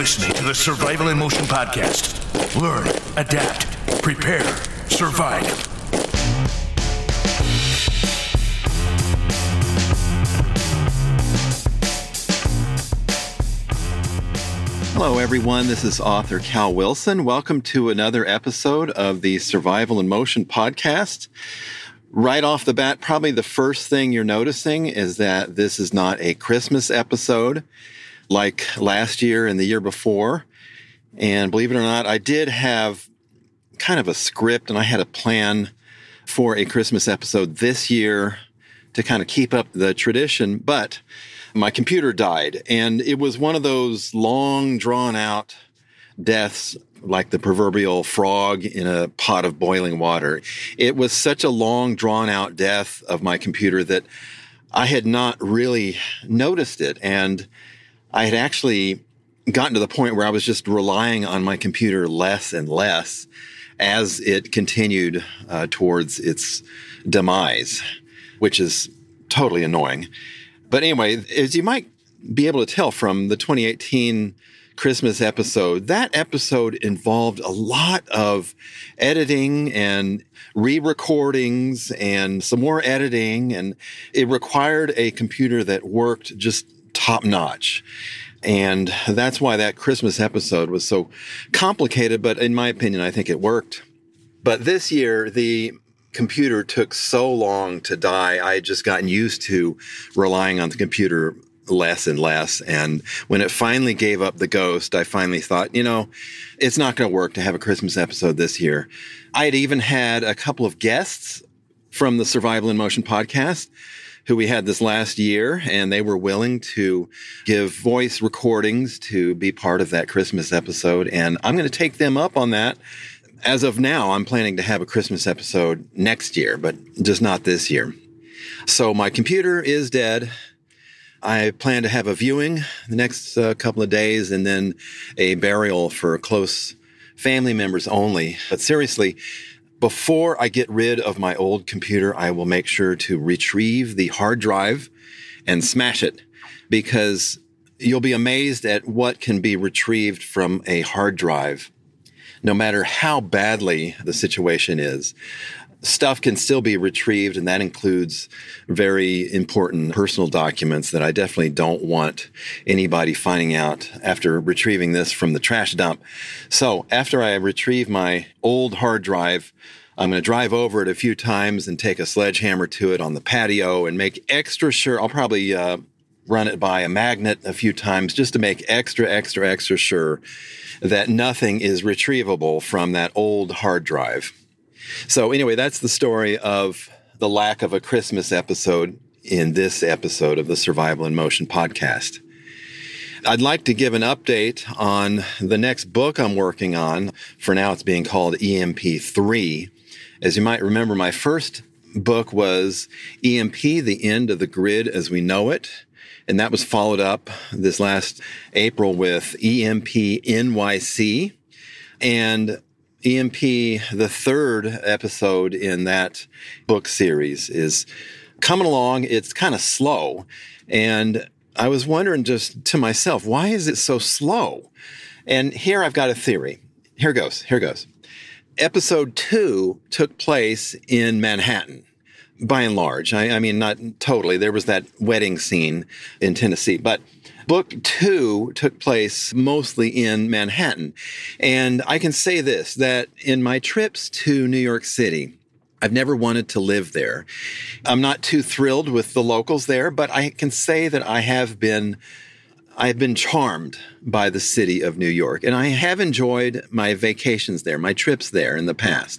listening to the Survival in Motion podcast. Learn, adapt, prepare, survive. Hello, everyone. This is author Cal Wilson. Welcome to another episode of the Survival in Motion podcast. Right off the bat, probably the first thing you're noticing is that this is not a Christmas episode like last year and the year before. And believe it or not, I did have kind of a script and I had a plan for a Christmas episode this year to kind of keep up the tradition, but my computer died, and it was one of those long, drawn-out deaths like the proverbial frog in a pot of boiling water. It was such a long, drawn-out death of my computer that I had not really noticed it, and I had actually gotten to the point where I was just relying on my computer less and less as it continued towards its demise, which is totally annoying. But anyway, as you might be able to tell from the 2018 Christmas episode, that episode involved a lot of editing and re-recordings and some more editing, and it required a computer that worked just top-notch. And that's why that Christmas episode was so complicated, but in my opinion, I think it worked. But this year, the computer took so long to die, I had just gotten used to relying on the computer less and less. And when it finally gave up the ghost, I finally thought, it's not going to work to have a Christmas episode this year. I had even had a couple of guests from the Survival in Motion podcast who we had this last year, and they were willing to give voice recordings to be part of that Christmas episode. And I'm going to take them up on that. As of now, I'm planning to have a Christmas episode next year, but just not this year. So my computer is dead. I plan to have a viewing the next couple of days and then a burial for close family members only. But seriously, before I get rid of my old computer, I will make sure to retrieve the hard drive and smash it, because you'll be amazed at what can be retrieved from a hard drive. No matter how badly the situation is, stuff can still be retrieved, and that includes very important personal documents that I definitely don't want anybody finding out after retrieving this from the trash dump. So after I retrieve my old hard drive, I'm going to drive over it a few times and take a sledgehammer to it on the patio and make extra sure. I'll probably run it by a magnet a few times just to make extra sure that nothing is retrievable from that old hard drive. So anyway, that's the story of the lack of a Christmas episode in this episode of the Survival in Motion podcast. I'd like to give an update on the next book I'm working on. For now, it's being called EMP3. As you might remember, my first book was EMP, The End of the Grid as We Know It. And that was followed up this last April with EMP NYC. And EMP, the third episode in that book series, is coming along. It's kind of slow. And I was wondering just to myself, why is it so slow? And here I've got a theory. Here goes. Episode 2 took place in Manhattan. By and large, I mean, not totally. There was that wedding scene in Tennessee, but book 2 took place mostly in Manhattan. And I can say this, that in my trips to New York City, I've never wanted to live there. I'm not too thrilled with the locals there, but I can say that I have been charmed by the city of New York, and I have enjoyed my vacations there, my trips there in the past.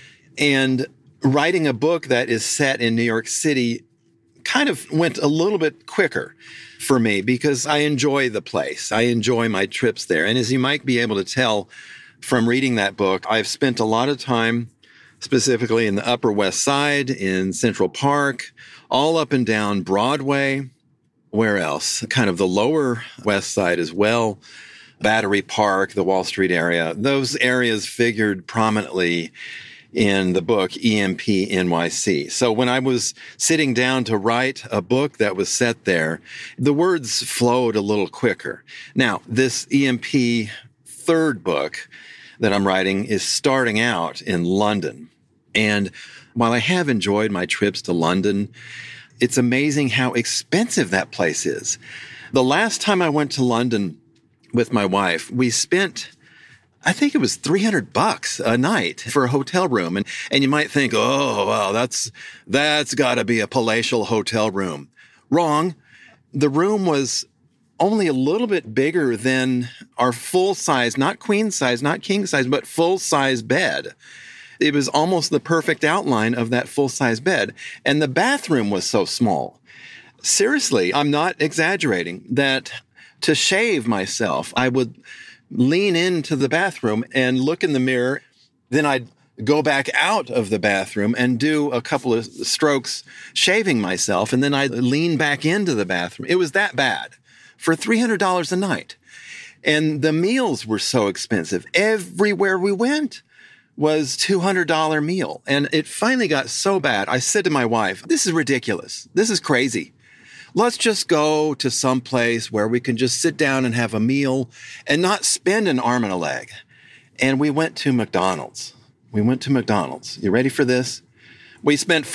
And writing a book that is set in New York City kind of went a little bit quicker for me because I enjoy the place. I enjoy my trips there. And as you might be able to tell from reading that book, I've spent a lot of time specifically in the Upper West Side, in Central Park, all up and down Broadway. Where else? Kind of the Lower West Side as well. Battery Park, the Wall Street area. Those areas figured prominently in the book EMP NYC. So when I was sitting down to write a book that was set there, the words flowed a little quicker. Now, this EMP third book that I'm writing is starting out in London. And while I have enjoyed my trips to London, it's amazing how expensive that place is. The last time I went to London with my wife, we spent, I think it was $300 a night for a hotel room. And you might think, oh, wow, that's got to be a palatial hotel room. Wrong. The room was only a little bit bigger than our full size, not queen size, not king size, but full size bed. It was almost the perfect outline of that full size bed. And the bathroom was so small. Seriously, I'm not exaggerating, that to shave myself, I would lean into the bathroom and look in the mirror. Then I'd go back out of the bathroom and do a couple of strokes shaving myself. And then I'd lean back into the bathroom. It was that bad for $300 a night. And the meals were so expensive. Everywhere we went was $200 meal. And it finally got so bad. I said to my wife, this is ridiculous. This is crazy. Let's just go to some place where we can just sit down and have a meal and not spend an arm and a leg. And we went to McDonald's. You ready for this? We spent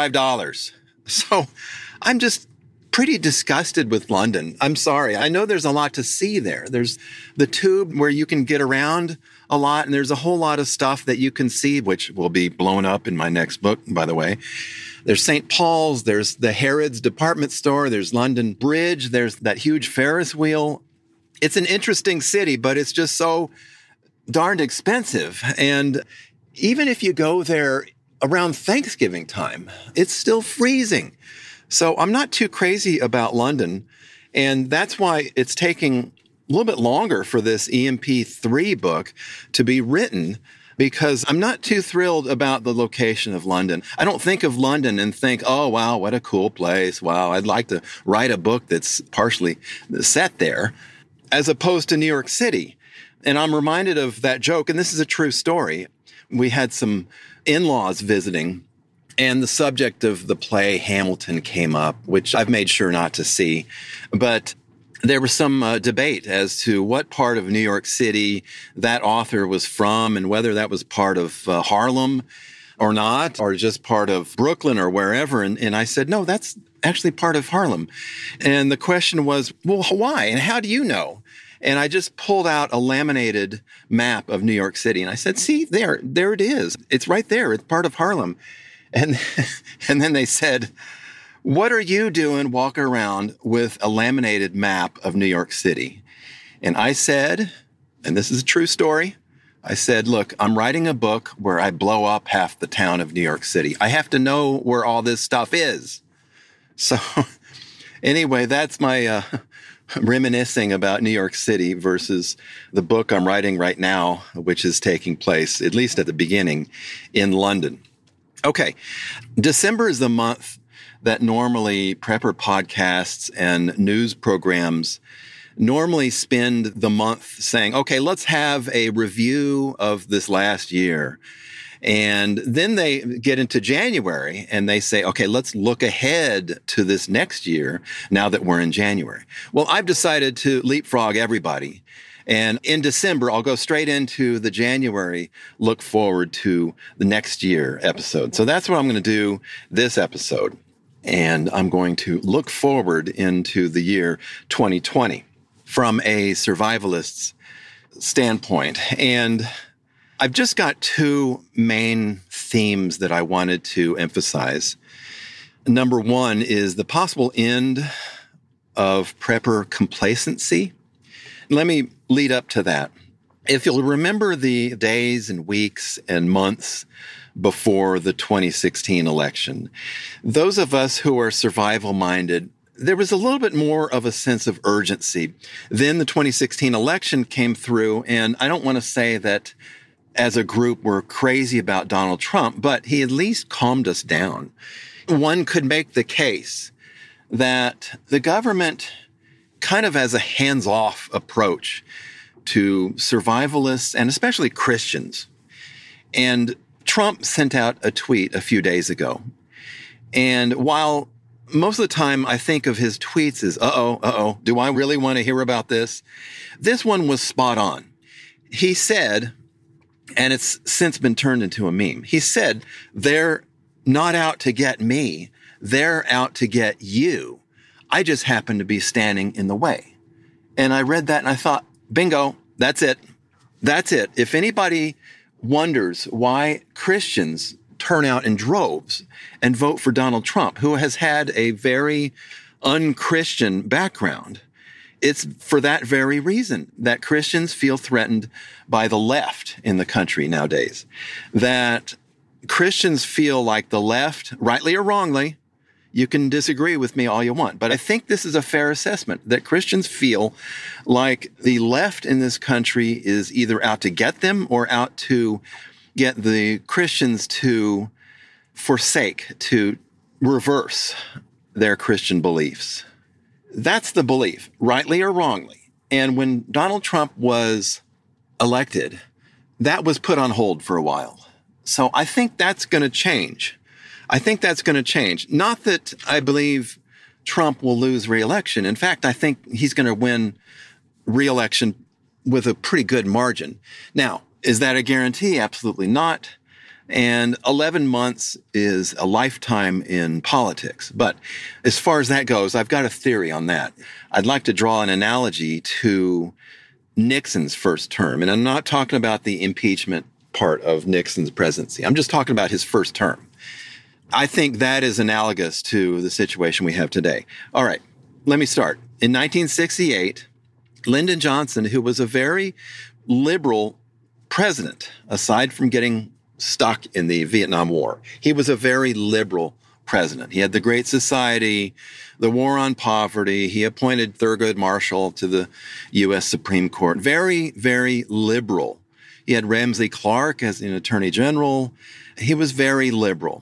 $45. So I'm just pretty disgusted with London. I'm sorry. I know there's a lot to see there. There's the tube where you can get around a lot, and there's a whole lot of stuff that you can see, which will be blown up in my next book, by the way. There's St. Paul's, there's the Harrods department store, there's London Bridge, there's that huge Ferris wheel. It's an interesting city, but it's just so darned expensive. And even if you go there around Thanksgiving time, it's still freezing. So I'm not too crazy about London. And that's why it's taking a little bit longer for this EMP3 book to be written, because I'm not too thrilled about the location of London. I don't think of London and think, oh, wow, what a cool place. Wow, I'd like to write a book that's partially set there, as opposed to New York City. And I'm reminded of that joke, and this is a true story. We had some in-laws visiting, and the subject of the play Hamilton came up, which I've made sure not to see. But there was some debate as to what part of New York City that author was from and whether that was part of Harlem or not, or just part of Brooklyn or wherever. And I said, no, that's actually part of Harlem. And the question was, well, why? And how do you know? And I just pulled out a laminated map of New York City. And I said, see, there it is. It's right there. It's part of Harlem. And then they said, what are you doing walking around with a laminated map of New York City? And I said, and this is a true story, I said, look, I'm writing a book where I blow up half the town of New York City. I have to know where all this stuff is. So anyway, that's my reminiscing about New York City versus the book I'm writing right now, which is taking place, at least at the beginning, in London. Okay, December is the month that normally prepper podcasts and news programs normally spend the month saying, okay, let's have a review of this last year. And then they get into January and they say, okay, let's look ahead to this next year now that we're in January. Well, I've decided to leapfrog everybody. And in December, I'll go straight into the January look forward to the next year episode. So that's what I'm going to do this episode. And I'm going to look forward into the year 2020 from a survivalist's standpoint. And I've just got two main themes that I wanted to emphasize. Number one is the possible end of prepper complacency. Let me lead up to that. If you'll remember the days and weeks and months before the 2016 election, those of us who are survival-minded, there was a little bit more of a sense of urgency. Then the 2016 election came through, and I don't want to say that as a group we're crazy about Donald Trump, but he at least calmed us down. One could make the case that the government kind of has a hands-off approach to survivalists and especially Christians. And Trump sent out a tweet a few days ago. And while most of the time I think of his tweets as, do I really want to hear about this? This one was spot on. He said, and it's since been turned into a meme. He said, they're not out to get me. They're out to get you. I just happen to be standing in the way. And I read that and I thought, bingo, that's it. That's it. If anybody wonders why Christians turn out in droves and vote for Donald Trump, who has had a very unchristian background, it's for that very reason that Christians feel threatened by the left in the country nowadays. That Christians feel like the left, rightly or wrongly, you can disagree with me all you want, but I think this is a fair assessment that Christians feel like the left in this country is either out to get them or out to get the Christians to forsake, to reverse their Christian beliefs. That's the belief, rightly or wrongly. And when Donald Trump was elected, that was put on hold for a while. So I think that's going to change. Not that I believe Trump will lose re-election. In fact, I think he's going to win re-election with a pretty good margin. Now, is that a guarantee? Absolutely not. And 11 months is a lifetime in politics. But as far as that goes, I've got a theory on that. I'd like to draw an analogy to Nixon's first term. And I'm not talking about the impeachment part of Nixon's presidency. I'm just talking about his first term. I think that is analogous to the situation we have today. All right, let me start. In 1968, Lyndon Johnson, who was a very liberal president, aside from getting stuck in the Vietnam War, he was a very liberal president. He had the Great Society, the War on Poverty. He appointed Thurgood Marshall to the U.S. Supreme Court. Very, very liberal. He had Ramsey Clark as an attorney general. He was very liberal.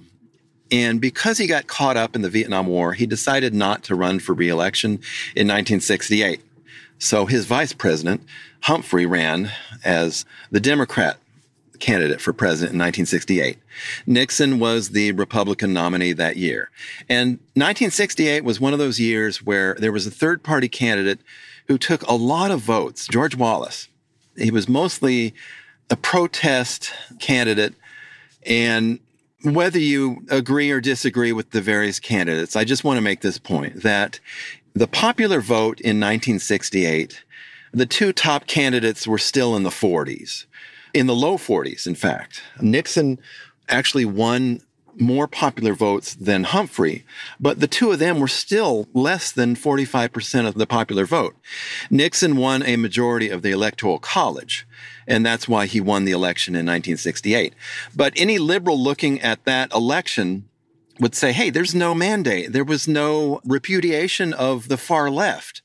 And because he got caught up in the Vietnam War, he decided not to run for re-election in 1968. So his vice president, Humphrey, ran as the Democrat candidate for president in 1968. Nixon was the Republican nominee that year. And 1968 was one of those years where there was a third-party candidate who took a lot of votes, George Wallace. He was mostly a protest candidate, and whether you agree or disagree with the various candidates, I just want to make this point that the popular vote in 1968, the two top candidates were still in the 40s, in the low 40s, in fact. Nixon actually won more popular votes than Humphrey, but the two of them were still less than 45% of the popular vote. Nixon won a majority of the Electoral College, and that's why he won the election in 1968. But any liberal looking at that election would say, hey, there's no mandate. There was no repudiation of the far left.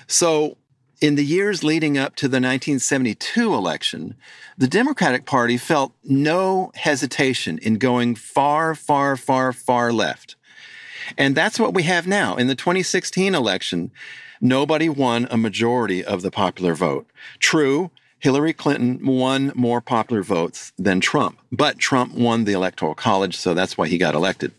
So in the years leading up to the 1972 election, the Democratic Party felt no hesitation in going far, far, far, far left. And that's what we have now. In the 2016 election, nobody won a majority of the popular vote. True, Hillary Clinton won more popular votes than Trump, but Trump won the Electoral College, so that's why he got elected.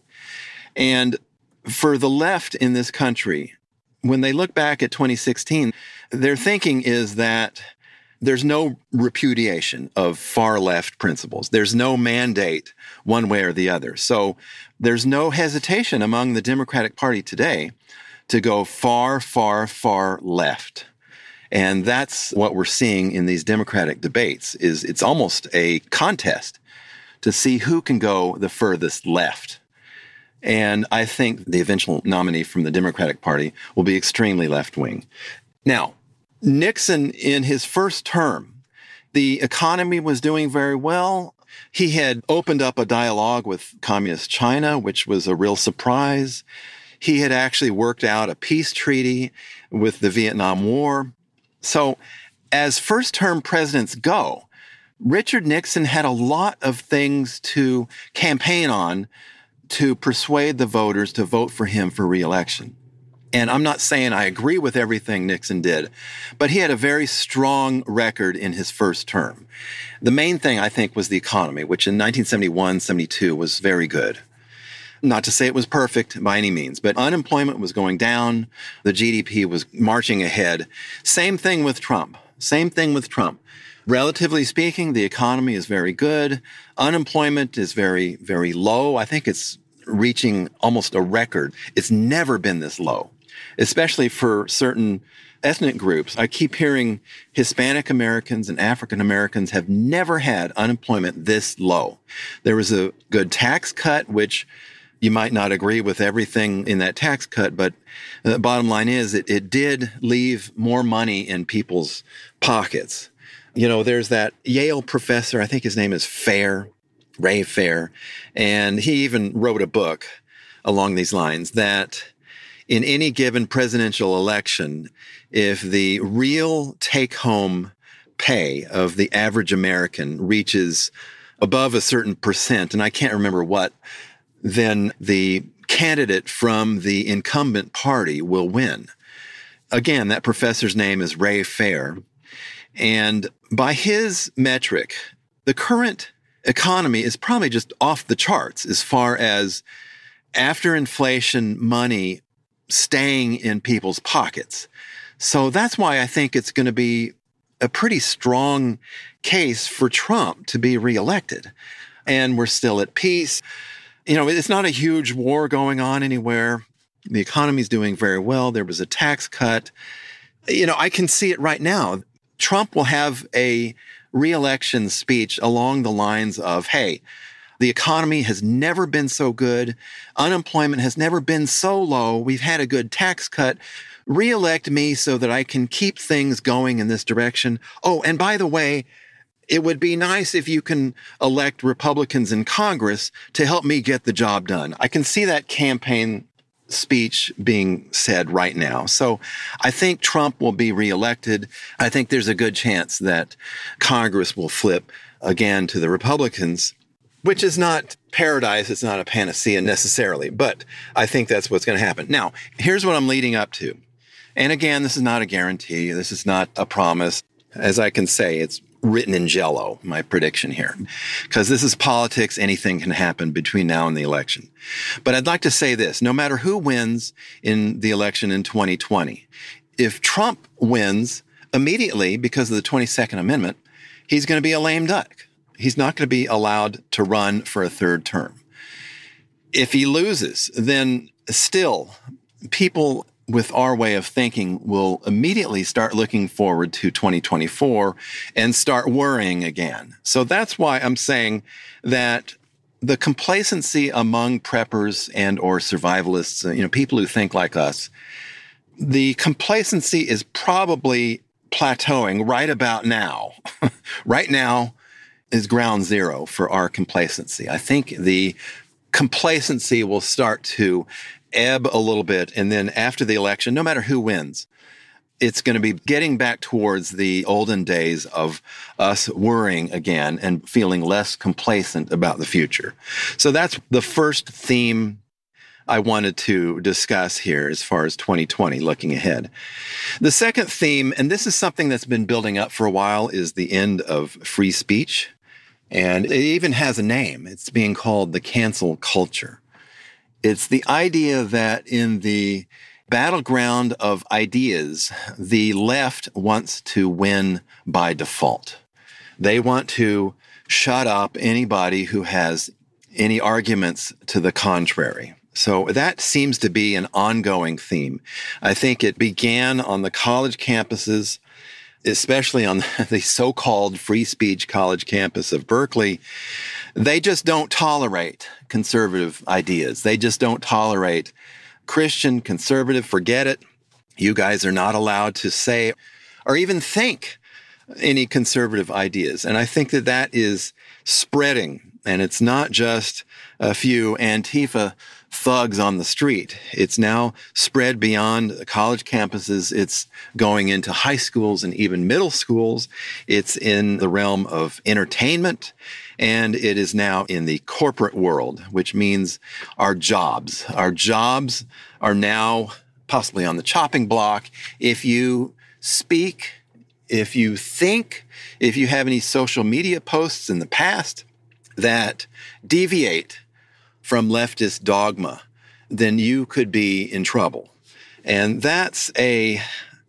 And for the left in this country, when they look back at 2016, their thinking is that there's no repudiation of far left principles. There's no mandate one way or the other. So there's no hesitation among the Democratic Party today to go far, far, far left. And that's what we're seeing in these Democratic debates is it's almost a contest to see who can go the furthest left. And I think the eventual nominee from the Democratic Party will be extremely left-wing. Now, Nixon, in his first term, the economy was doing very well. He had opened up a dialogue with Communist China, which was a real surprise. He had actually worked out a peace treaty with the Vietnam War. So as first-term presidents go, Richard Nixon had a lot of things to campaign on to persuade the voters to vote for him for re-election. And I'm not saying I agree with everything Nixon did, but he had a very strong record in his first term. The main thing, I think, was the economy, which in 1971, 72 was very good. Not to say it was perfect by any means, but unemployment was going down. The GDP was marching ahead. Same thing with Trump. Relatively speaking, the economy is very good. Unemployment is very, very low. I think it's reaching almost a record. It's never been this low, especially for certain ethnic groups. I keep hearing Hispanic Americans and African Americans have never had unemployment this low. There was a good tax cut, which you might not agree with everything in that tax cut, but the bottom line is it did leave more money in people's pockets. You know, there's that Yale professor, I think his name is Ray Fair, and he even wrote a book along these lines that in any given presidential election, if the real take-home pay of the average American reaches above a certain percent, and I can't remember what, then the candidate from the incumbent party will win. Again, that professor's name is Ray Fair. And by his metric, the current economy is probably just off the charts as far as after inflation money staying in people's pockets. So that's why I think it's going to be a pretty strong case for Trump to be reelected. And we're still at peace. You know, it's not a huge war going on anywhere. The economy's doing very well. There was a tax cut. You know, I can see it right now. Trump will have a re-election speech along the lines of, hey, the economy has never been so good. Unemployment has never been so low. We've had a good tax cut. Re-elect me so that I can keep things going in this direction. Oh, and by the way, it would be nice if you can elect Republicans in Congress to help me get the job done. I can see that campaign speech being said right now. So I think Trump will be reelected. I think there's a good chance that Congress will flip again to the Republicans, which is not paradise. It's not a panacea necessarily, but I think that's what's going to happen. Now, here's what I'm leading up to. And again, this is not a guarantee. This is not a promise. As I can say, it's written in jello, my prediction here, because this is politics. Anything can happen between now and the election. But I'd like to say this, no matter who wins in the election in 2020, if Trump wins immediately because of the 22nd Amendment, he's going to be a lame duck. He's not going to be allowed to run for a third term. If he loses, then still people with our way of thinking will immediately start looking forward to 2024 and start worrying again. So that's why I'm saying that the complacency among preppers and or survivalists, people who think like us, the complacency is probably plateauing right about now. Right now is ground zero for our complacency. I think the complacency will start to ebb a little bit. And then after the election, no matter who wins, it's going to be getting back towards the olden days of us worrying again and feeling less complacent about the future. So that's the first theme I wanted to discuss here as far as 2020, looking ahead. The second theme, and this is something that's been building up for a while, is the end of free speech. And it even has a name. It's being called the cancel culture. It's the idea that in the battleground of ideas, the left wants to win by default. They want to shut up anybody who has any arguments to the contrary. So that seems to be an ongoing theme. I think it began on the college campuses, especially on the so-called free speech college campus of Berkeley. They just don't tolerate conservative ideas. They just don't tolerate Christian, conservative, forget it. You guys are not allowed to say or even think any conservative ideas. And I think that that is spreading. And it's not just a few Antifa thugs on the street. It's now spread beyond college campuses. It's going into high schools and even middle schools. It's in the realm of entertainment. And it is now in the corporate world, which means our jobs. Our jobs are now possibly on the chopping block if you speak, if you think, if you have any social media posts in the past that deviate from leftist dogma, then you could be in trouble. And that's a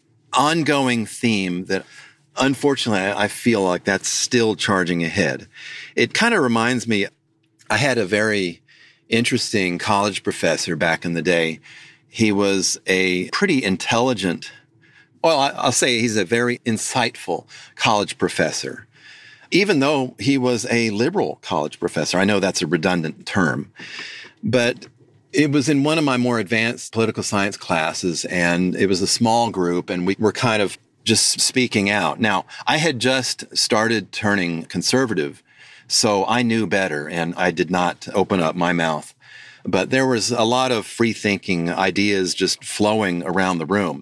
ongoing theme that, unfortunately, I feel like that's still charging ahead. It kind of reminds me, I had a very interesting college professor back in the day. He was a pretty intelligent, I'll say he's a very insightful college professor, even though he was a liberal college professor. I know that's a redundant term, but it was in one of my more advanced political science classes, and it was a small group, and we were kind of just speaking out. Now, I had just started turning conservative, so I knew better, and I did not open up my mouth. But there was a lot of free-thinking ideas just flowing around the room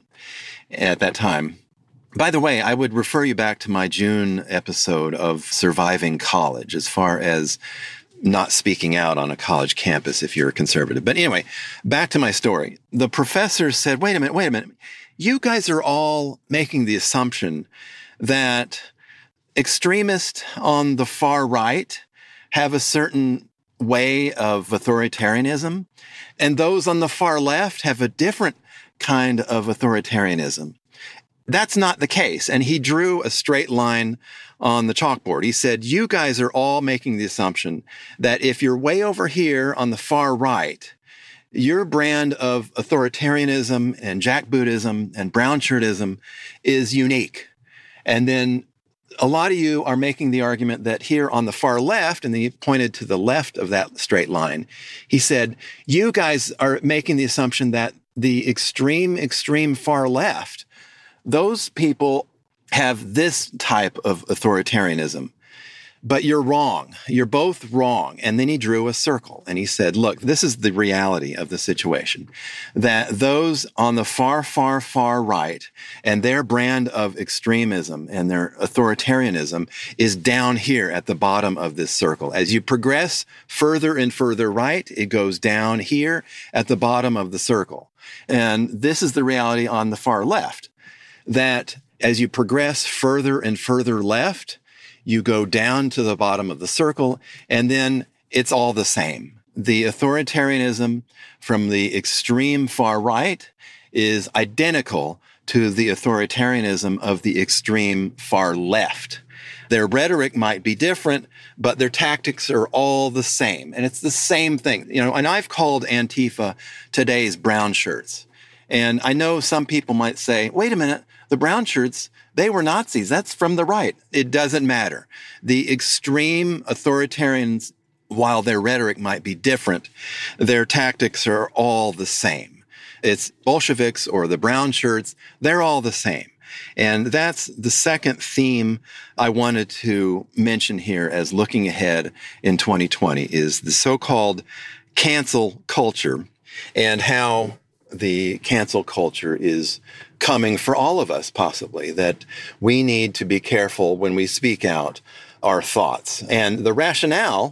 at that time. By the way, I would refer you back to my June episode of Surviving College as far as not speaking out on a college campus if you're a conservative. But anyway, back to my story. The professor said, wait a minute. You guys are all making the assumption that extremists on the far right have a certain way of authoritarianism, and those on the far left have a different kind of authoritarianism. That's not the case. And he drew a straight line on the chalkboard. He said, you guys are all making the assumption that if you're way over here on the far right, your brand of authoritarianism and jackbootism and brownshirtism is unique. And then a lot of you are making the argument that here on the far left, and then he pointed to the left of that straight line, he said, you guys are making the assumption that the extreme far left, those people have this type of authoritarianism. But you're wrong. You're both wrong. And then he drew a circle and he said, look, this is the reality of the situation, that those on the far right and their brand of extremism and their authoritarianism is down here at the bottom of this circle. As you progress further and further right, it goes down here at the bottom of the circle. And this is the reality on the far left, that as you progress further and further left, you go down to the bottom of the circle, and then it's all the same. The authoritarianism from the extreme far right is identical to the authoritarianism of the extreme far left. Their rhetoric might be different, but their tactics are all the same. And it's the same thing. And I've called Antifa today's brown shirts. And I know some people might say, wait a minute, the brown shirts, they were Nazis. That's from the right. It doesn't matter. The extreme authoritarians, while their rhetoric might be different, their tactics are all the same. It's Bolsheviks or the brown shirts. They're all the same. And that's the second theme I wanted to mention here as looking ahead in 2020 is the so-called cancel culture and how the cancel culture is coming for all of us, possibly, that we need to be careful when we speak out our thoughts. And the rationale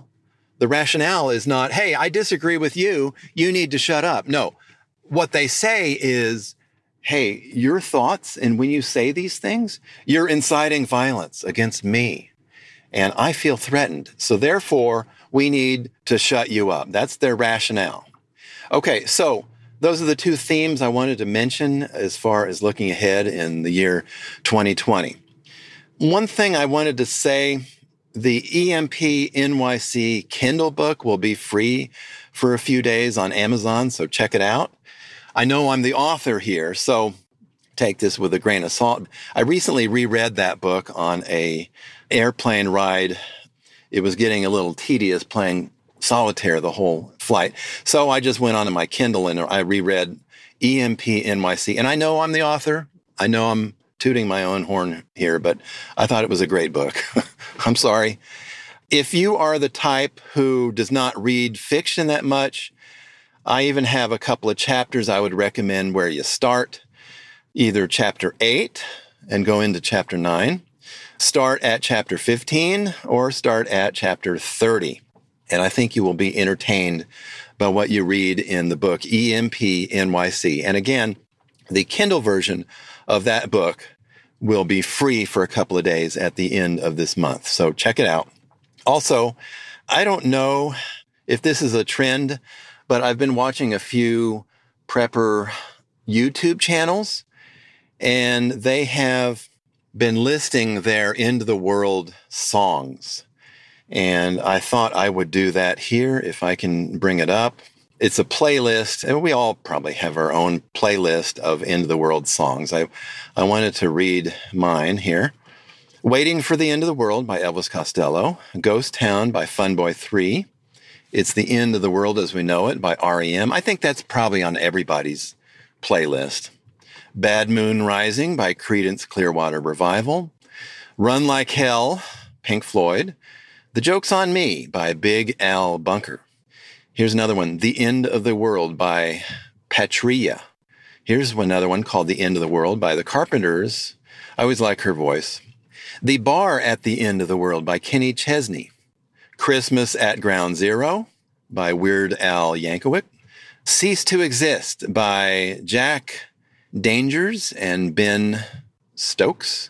is not, hey, I disagree with you, you need to shut up. No, what they say is, hey, your thoughts, and when you say these things, you're inciting violence against me, and I feel threatened. So therefore, we need to shut you up. That's their rationale. Okay, so those are the two themes I wanted to mention as far as looking ahead in the year 2020. One thing I wanted to say, the EMP NYC Kindle book will be free for a few days on Amazon, so check it out. I know I'm the author here, so take this with a grain of salt. I recently reread that book on an airplane ride. It was getting a little tedious playing solitaire the whole flight. So I just went onto my Kindle and I reread EMP NYC. And I know I'm the author. I know I'm tooting my own horn here, but I thought it was a great book. I'm sorry. If you are the type who does not read fiction that much, I even have a couple of chapters I would recommend where you start. Either chapter 8 and go into chapter 9, start at chapter 15, or start at chapter 30. And I think you will be entertained by what you read in the book EMP NYC. And again, The Kindle version of that book will be free for a couple of days at the end of this month. So check it out. Also, I don't know if this is a trend, but I've been watching a few prepper YouTube channels, and they have been listing their end of the world songs. And I thought I would do that here if I can bring it up. It's a playlist, and we all probably have our own playlist of end of the world songs. I wanted to read mine here. Waiting for the End of the World by Elvis Costello. Ghost Town by Funboy 3. It's the End of the World as We Know It by R.E.M. I think that's probably on everybody's playlist. Bad Moon Rising by Creedence Clearwater Revival. Run Like Hell, Pink Floyd. The Joke's on Me by Big Al Bunker. Here's another one, The End of the World by Patria. Here's another one called The End of the World by The Carpenters. I always like her voice. The Bar at the End of the World by Kenny Chesney. Christmas at Ground Zero by Weird Al Yankovic. Cease to Exist by Jack Dangers and Ben Stokes.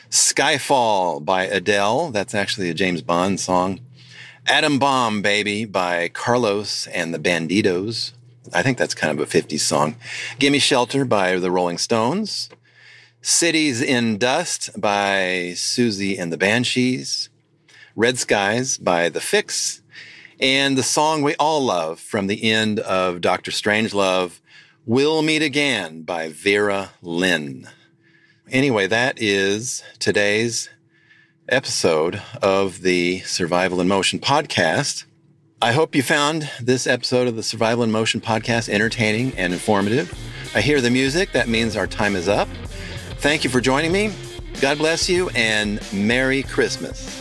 Skyfall by Adele. That's actually a James Bond song. Atom Bomb Baby by Carlos and the Bandidos. I think that's kind of a 50s song. Gimme Shelter by the Rolling Stones. Cities in Dust by Susie and the Banshees. Red Skies by The Fix. And the song we all love from the end of Dr. Strangelove, We'll Meet Again by Vera Lynn. Anyway, that is today's episode of the Survival in Motion podcast. I hope you found this episode of the Survival in Motion podcast entertaining and informative. I hear the music. That means our time is up. Thank you for joining me. God bless you and Merry Christmas.